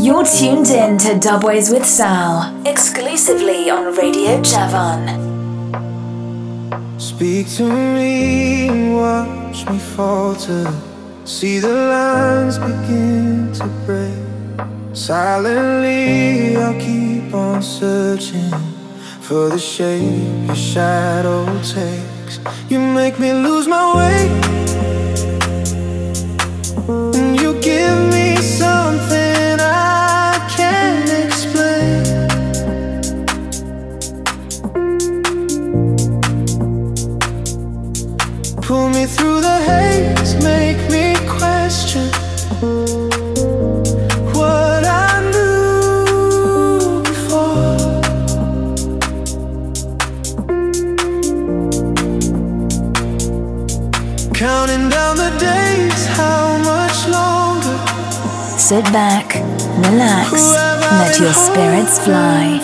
You're tuned in to Dubways with Sal, exclusively on Radio Javan. Speak to me and watch me falter. See the lines begin to break. Silently I'll keep on searching for the shape your shadow takes. You make me lose my way, and you give me something I can't explain. Pull me through the haze, make me question what I knew before. Counting down the days, how much longer? Sit back, relax, let your spirits fly.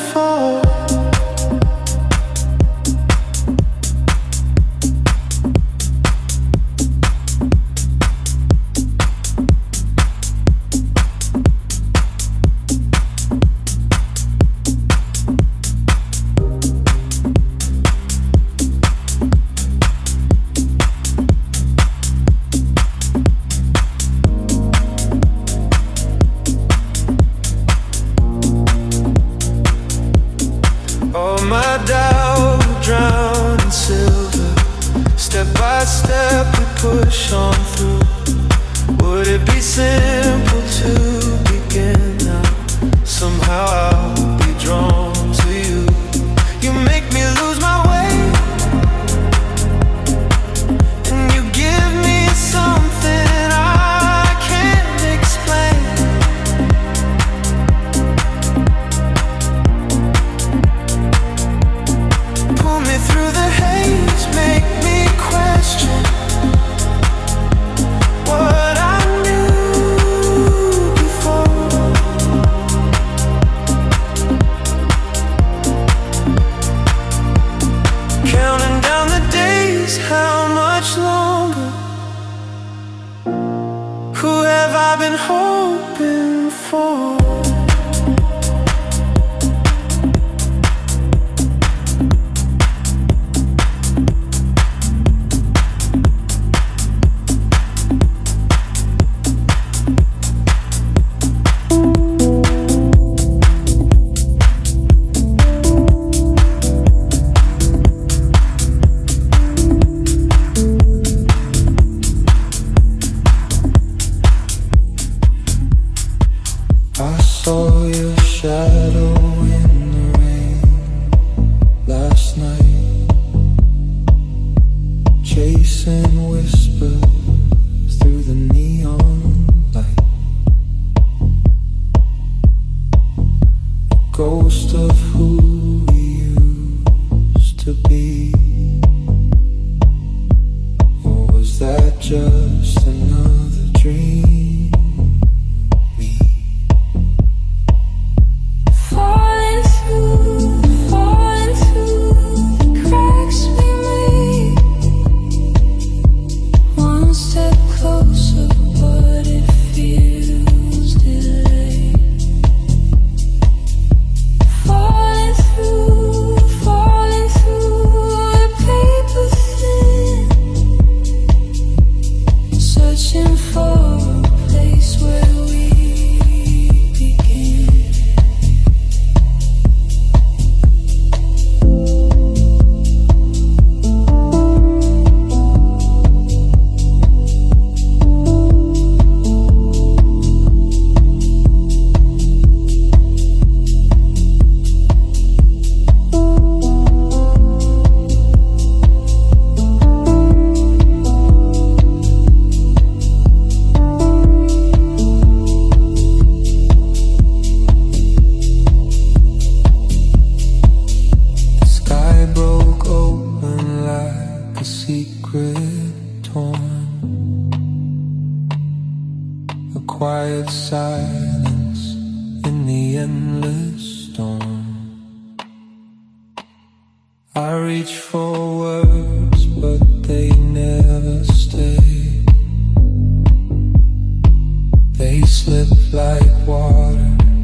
They slip like water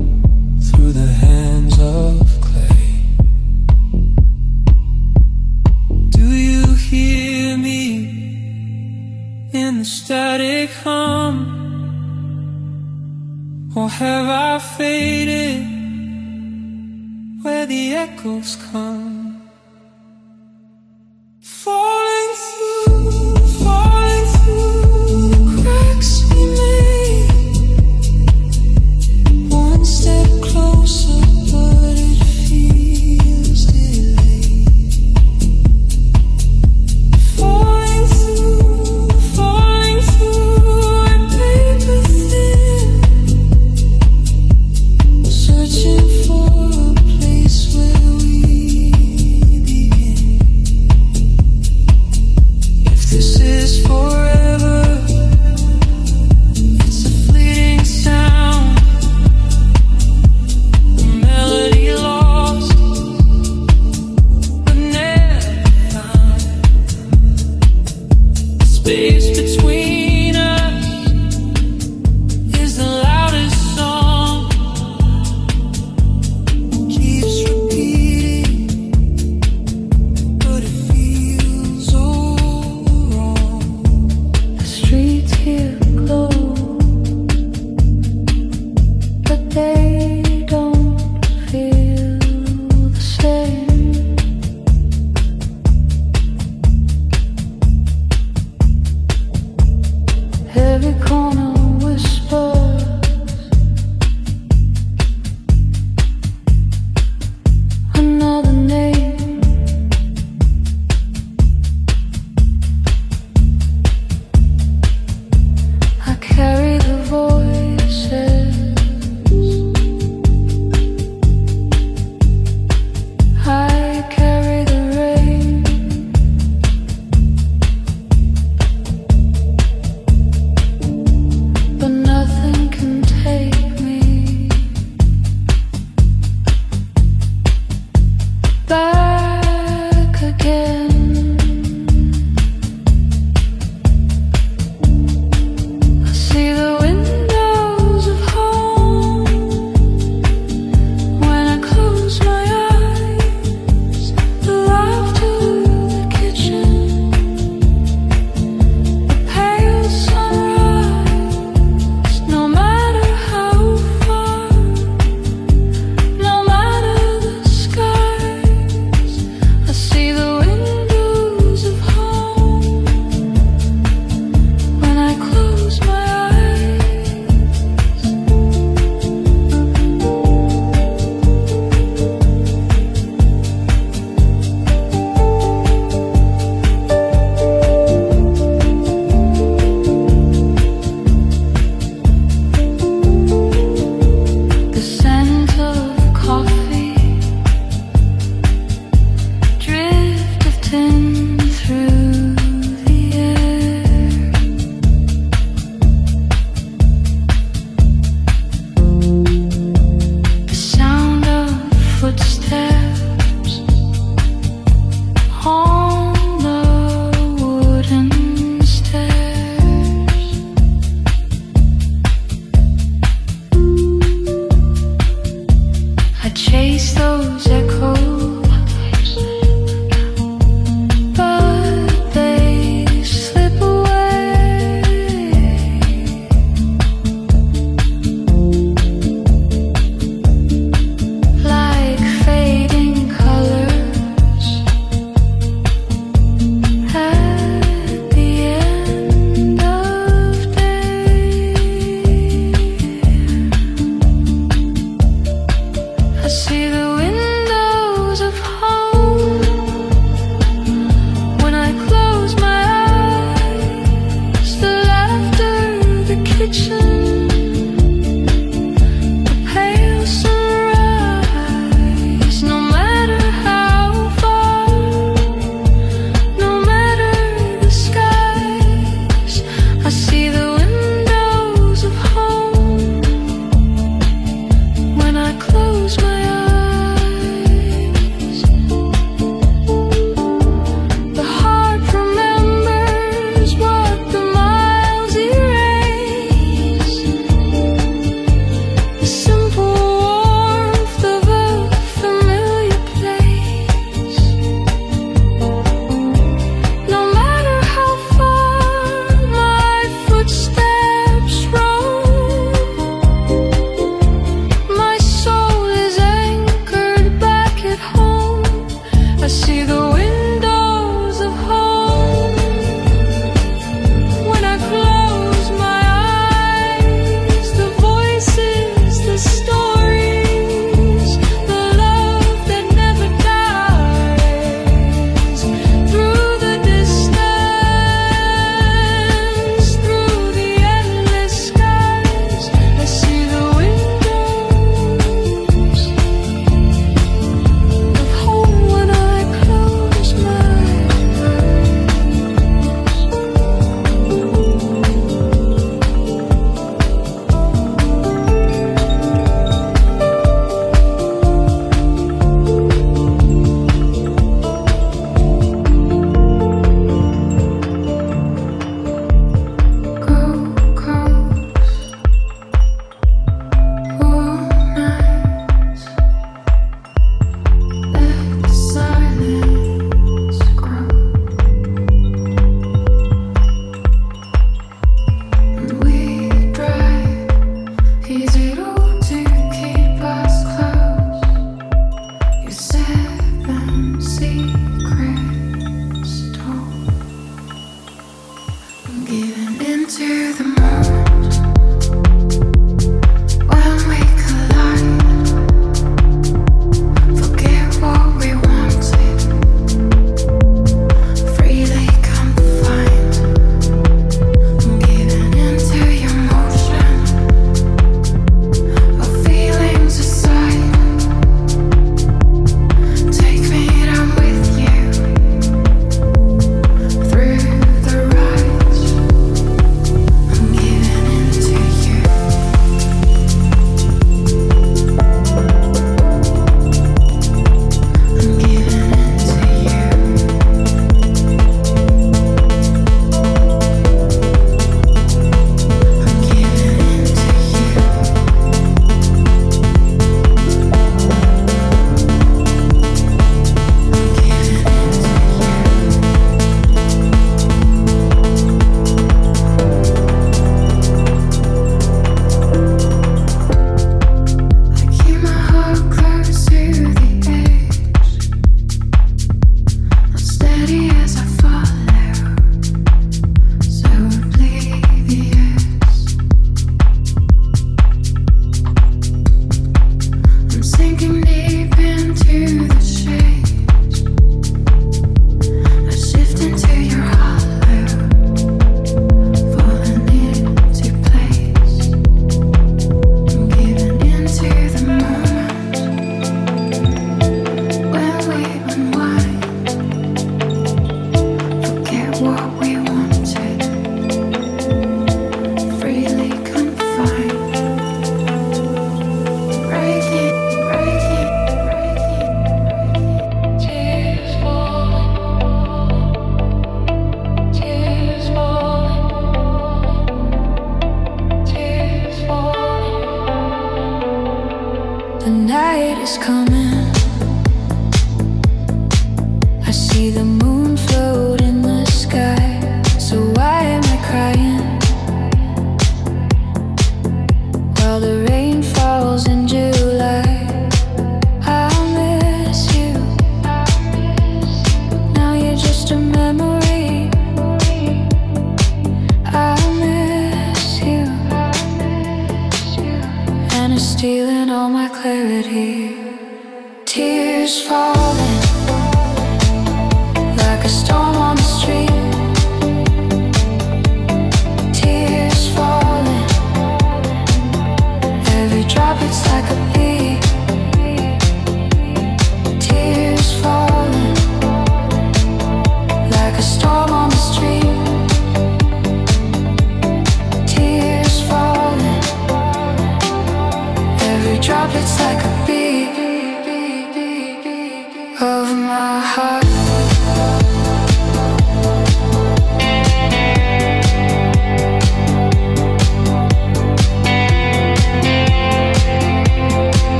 static hum, or have I faded where the echoes come? Falling through the cracks we made, one step closer, but it feels delayed. Falling through our paper thin, searching for a place where we begin. If this is forever, it's a fleeting sound, a melody lost but never found. The space between us is the loudest song, keeps repeating, but it feels all wrong. The streets here glow, but they don't feel the same.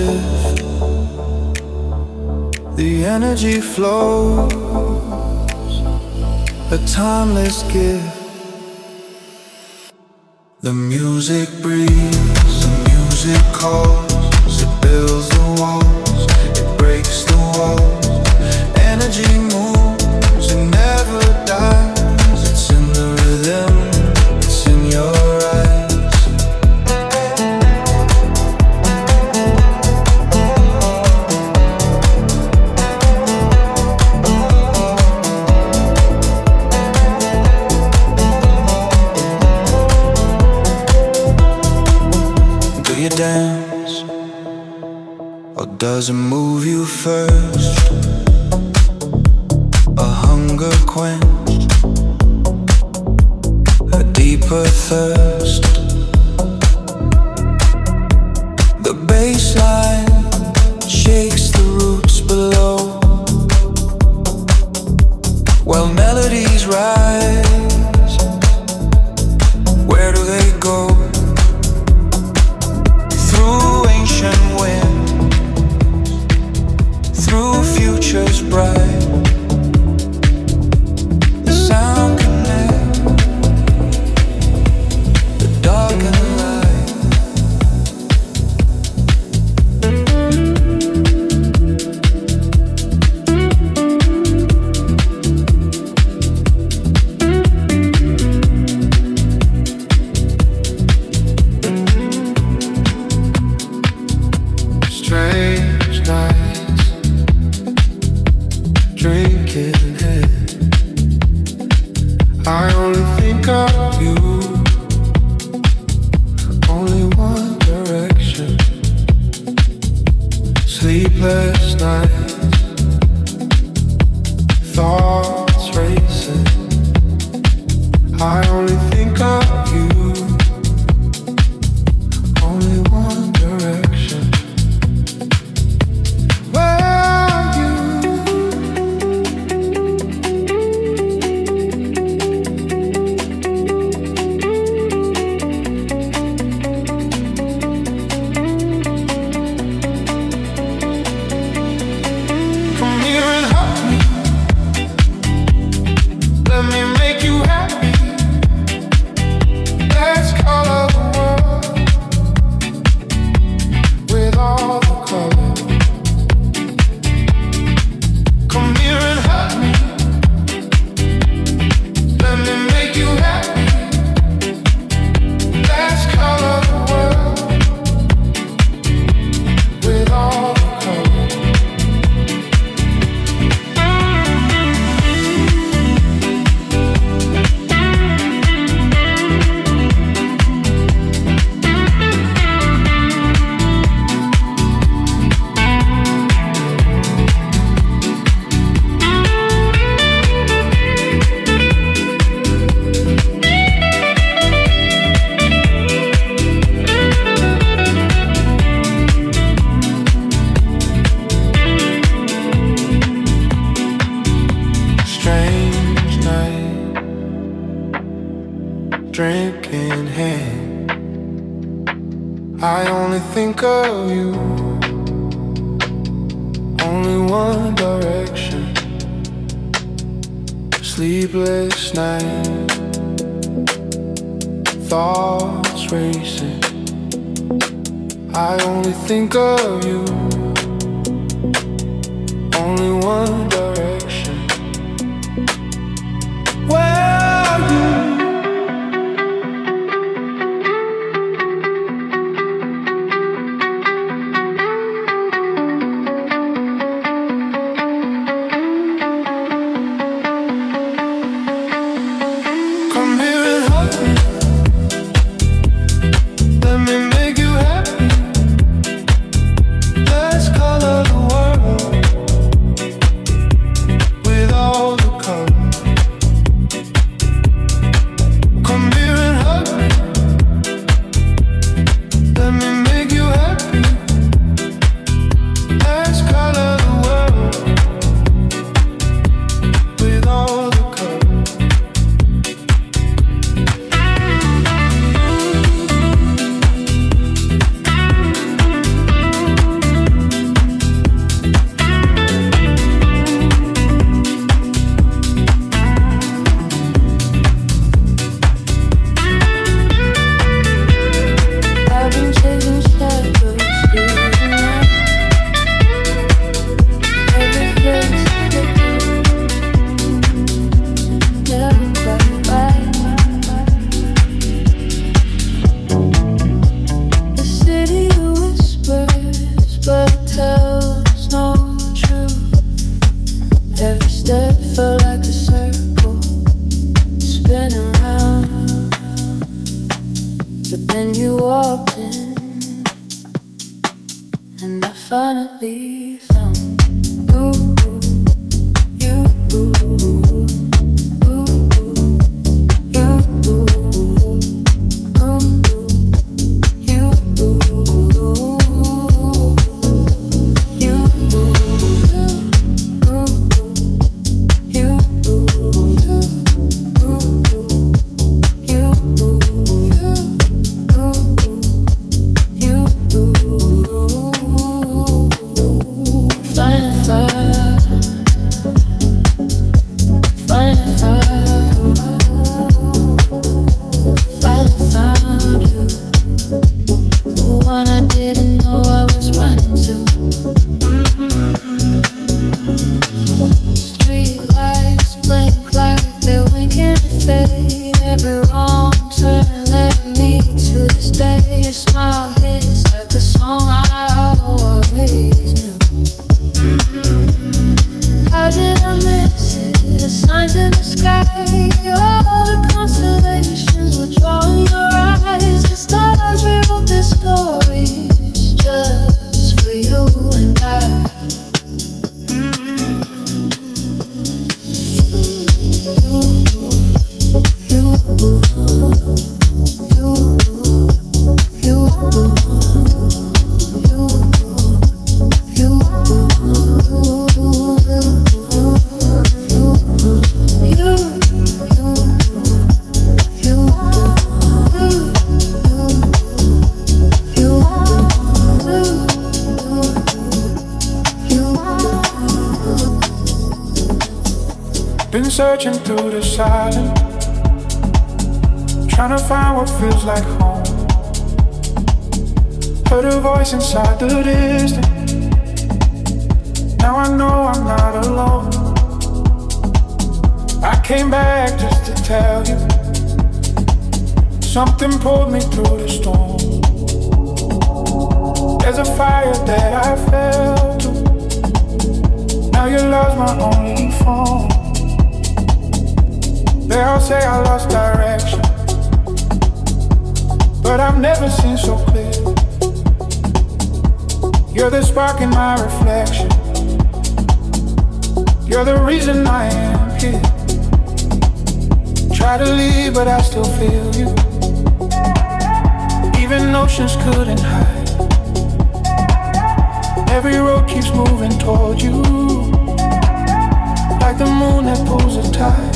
shift. The energy flows, a timeless gift. The music breathes, the music calls. It builds the walls, it breaks the walls. Energy moves, it never dies. It's in the rhythm, it's in your eyes. Do you dance, or does it move you first? A hunger quenched, a deeper thirst. The bassline shakes the roots below, while melodies rise. Where do they go? Through ancient winds, through futures bright. The sound connects the dark and light. Strange nights, drinking head. I only think of you, only one direction. Sleepless nights, thoughts racing. I only think of you, only one direction. Where are you? Come here and hug me. Let me make you happy. Let's color the world with all the color. Come here and hug me. Let me make you happy. Let's color the world with all the color. Strange night, drink in hand. I only think of you, only one direction. Sleepless night, thoughts racing. I only think of you, only one direction. Where are you? Come here and hug me. Let me make you happy. Let's color the world finally found you. Searching through the silence, trying to find what feels like home. Heard a voice inside the distance. Now I know I'm not alone. I came back just to tell you something pulled me through the storm. There's a fire that I felt too. Now your love's my only form. They all say I lost direction, but I've never seen so clear. You're the spark in my reflection. You're the reason I am here. Try to leave, but I still feel you. Even oceans couldn't hide. Every road keeps moving toward you, like the moon that pulls a tide.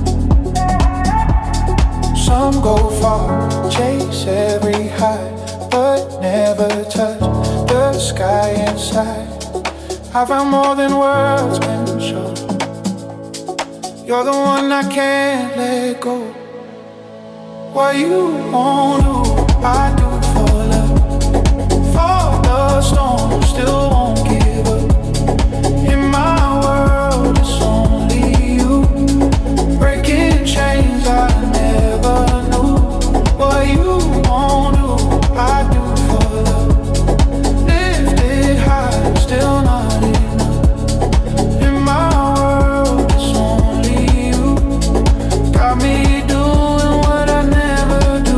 Some go far, chase every high, but never touch the sky inside. I found more than words can show. You're the one I can't let go. What you won't do, I do for love. For the storm, still won't give up. In my world, it's only you. Breaking chains I never knew. What you won't do, I do for love. Lifted high, still not enough. In my world, it's only you. Got me doing what I never do.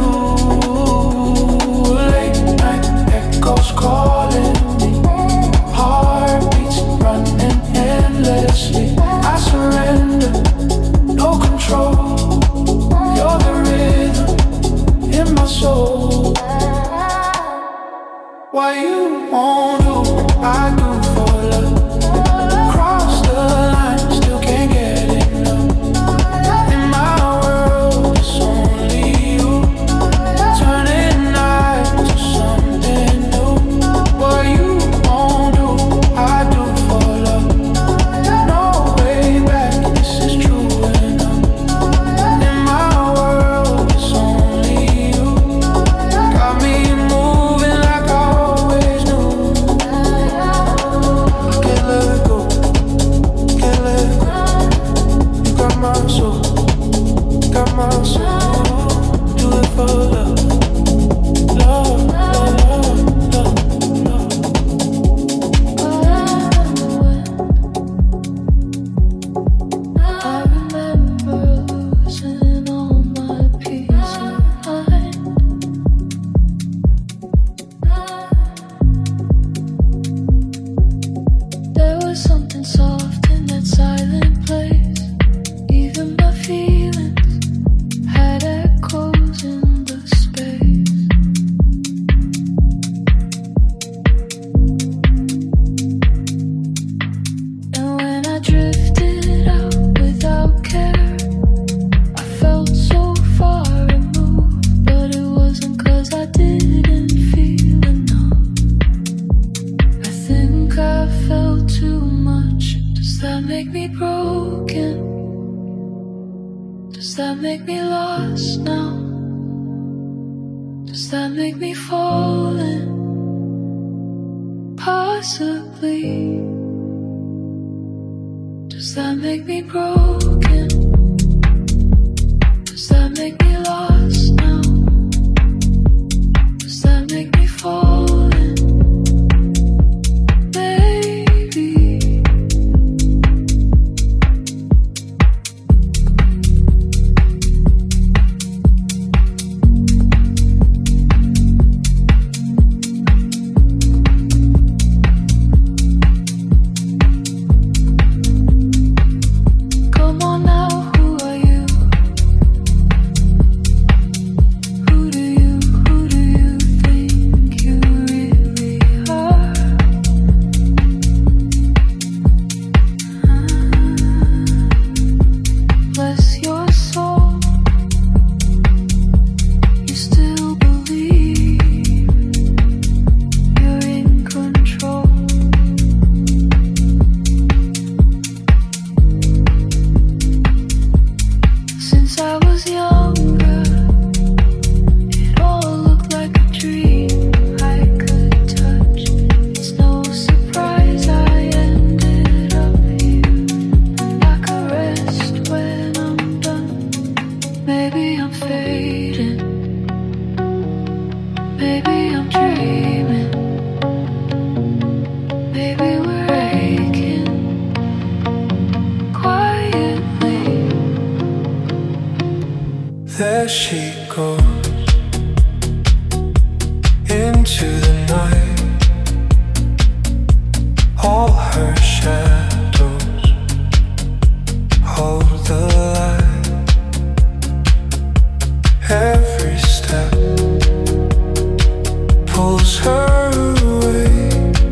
Late night echoes calling me. Heartbeats running endlessly. I surrender, no control. You're the rhythm in my soul. What you won't do, I do for love. Cross the line, still can't get enough. In my world, it's only you. Turning night to something new. What you won't do, I do for love. No way back, this is true enough. In my world, it's only you. Got me moving like I always knew. make me broken? Does that make me lost now? Does that make me falling? Possibly. Does that make me broken? Does that make me lost now? Does that make me falling? There she goes into the night. All her shadows hold the light. Every step pulls her away,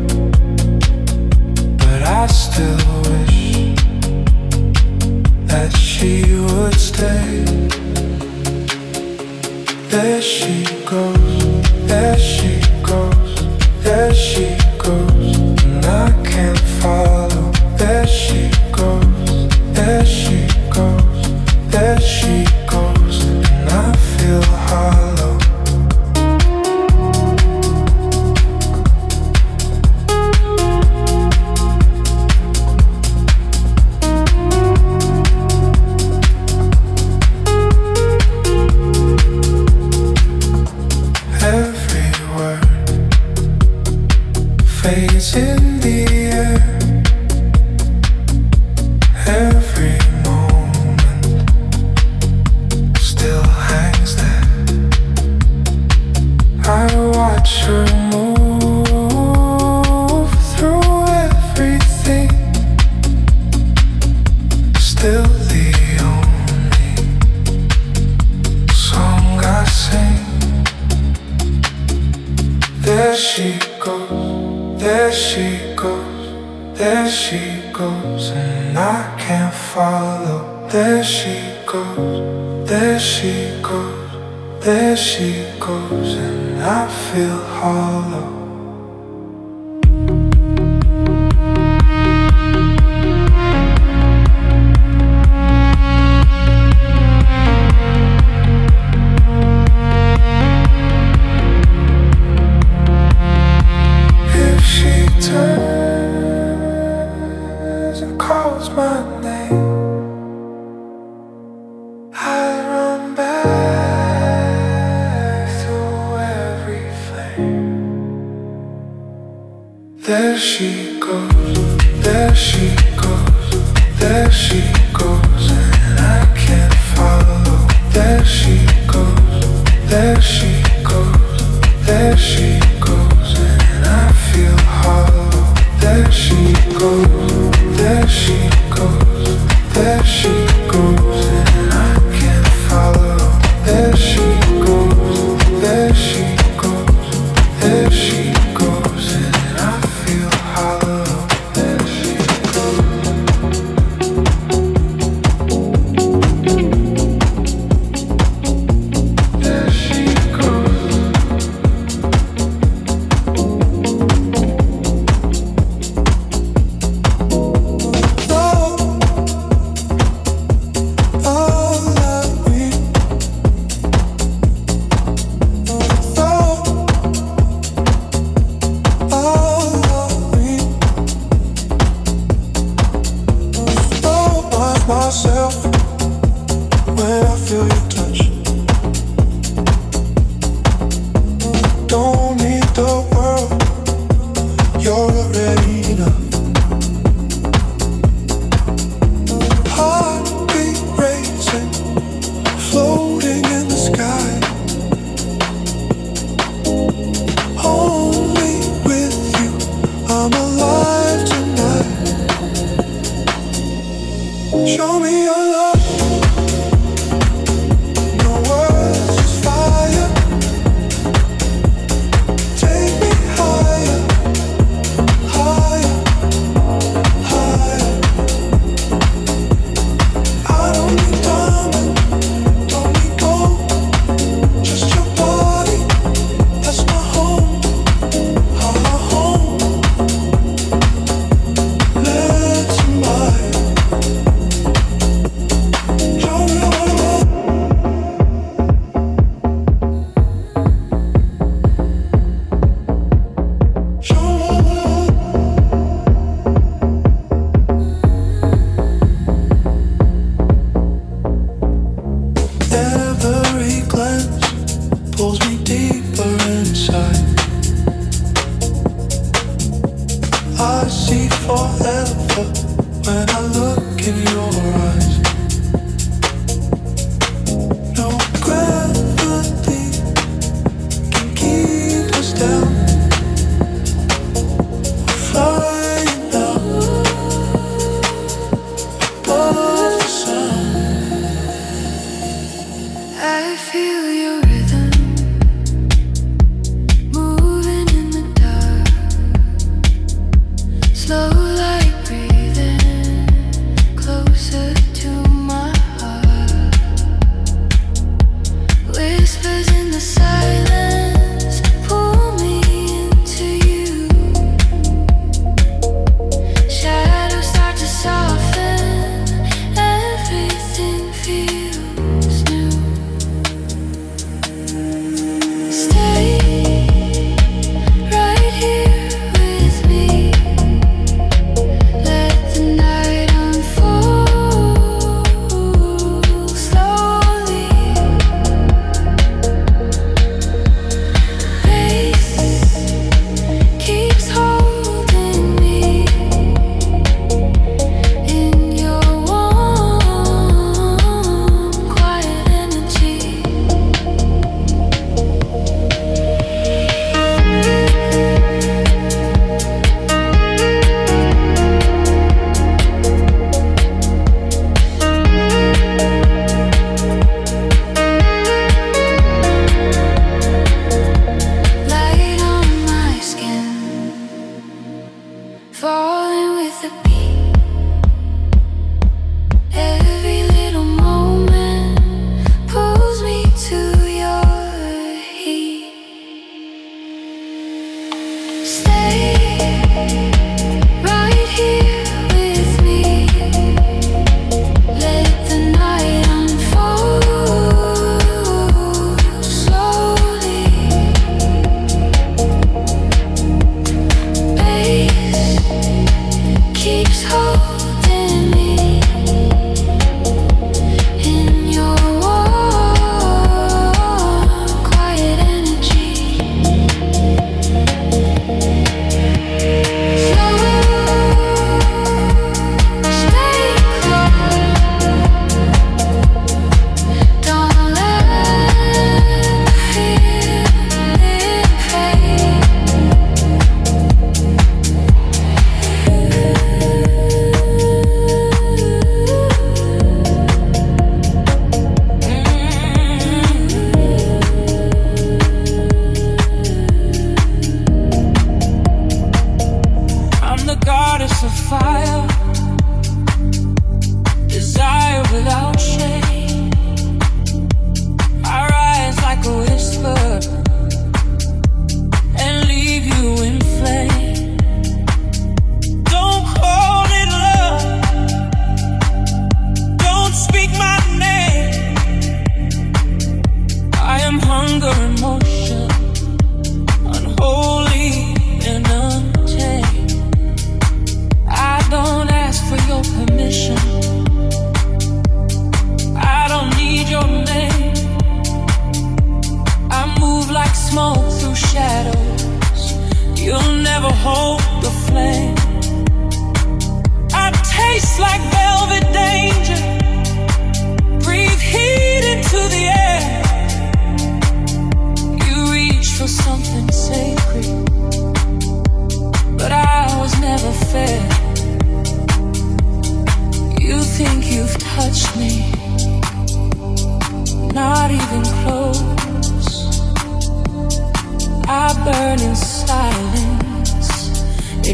but I still wish that she would stay. There she goes, there she goes, there she goes, and I can't follow. There she goes, there she goes, there she goes, and I feel hollow. Fades in the air. Every moment still hangs there. I watch her move through everything. Still the only song I sing. There she goes, there she goes, there she goes, and I can't follow. There she goes, there she goes, there she goes, and I feel hollow. Turns and calls my name, I run back through every flame. There she goes, there she goes, there she goes, and I can't follow. There she goes, there she goes, there she goes, and I feel hollow. There she goes, there she goes, there she goes, and I can't follow. There she goes, there she goes, there she goes, and I feel hollow. There she there she goes. No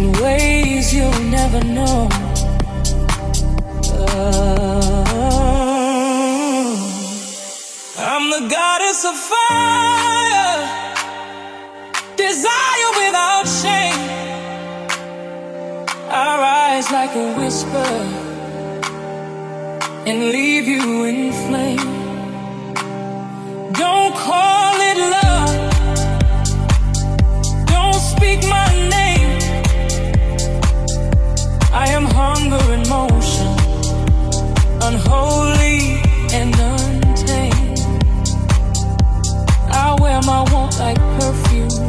ways you'll never know. I'm the goddess of fire, desire without shame. I rise like a whisper and leave you in flame. Don't call it love, don't speak my name. I am hunger in motion, unholy and untamed. I wear my want like perfume,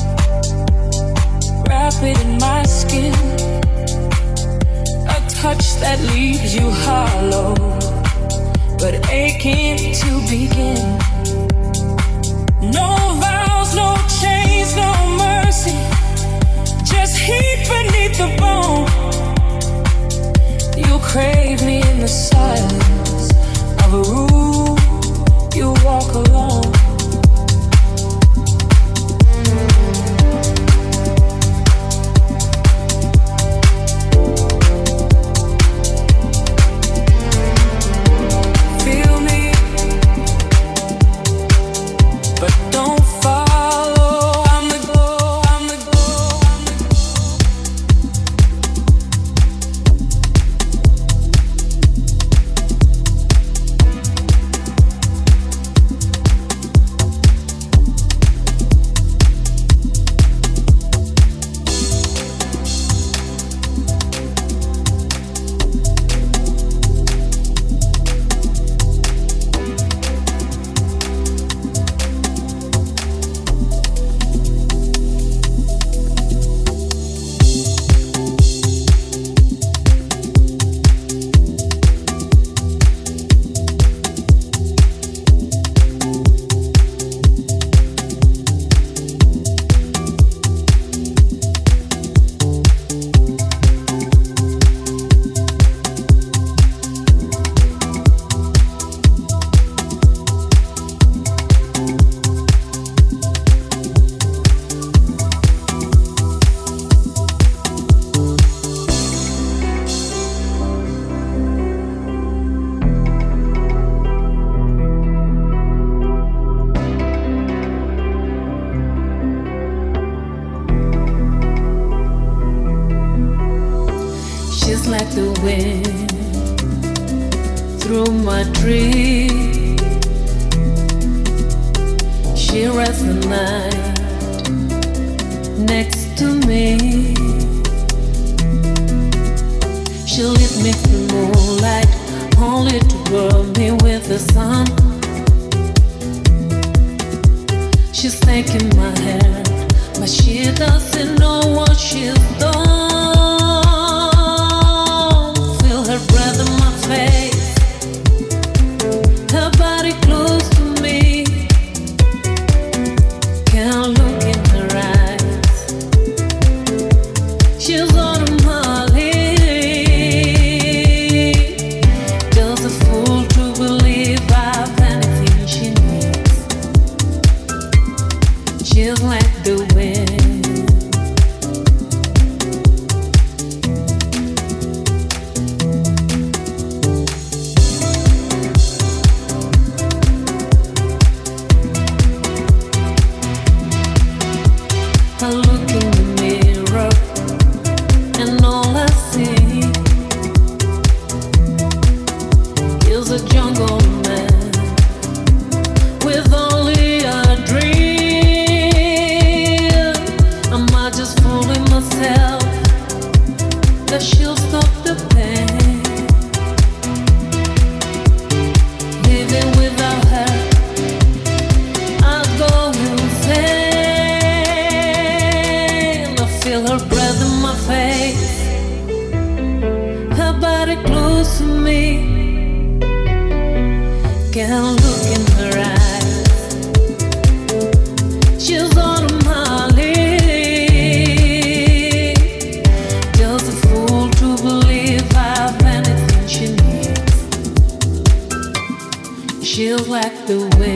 wrap it in my skin. A touch that leaves you hollow, but aching to begin. No vows, no chains, no mercy, just heat beneath the bone. You crave me in the silence of a room you walk alone. Feel me, but don't follow. I'm the glow, I'm the glow, I'm the glow. She's like the wind through my tree. She rests the night next to me. She'll lead me through moonlight, only to burn me with the sun. She's taking my hand, but she doesn't know what she's done. Her breath in my face, her body close to me. Can't look in her eyes, she's automatically just a fool to believe I've anything she needs. She's like the wind, I look in the mirror and all I see is a jungle man with only a dream. Am I just fooling myself that she'll stop the pain? Living without her, I'll go insane. Feel her breath in my face, her body close to me. Can't look in her eyes, she's automatic, just a fool to believe I've anything she needs. She's like the wind.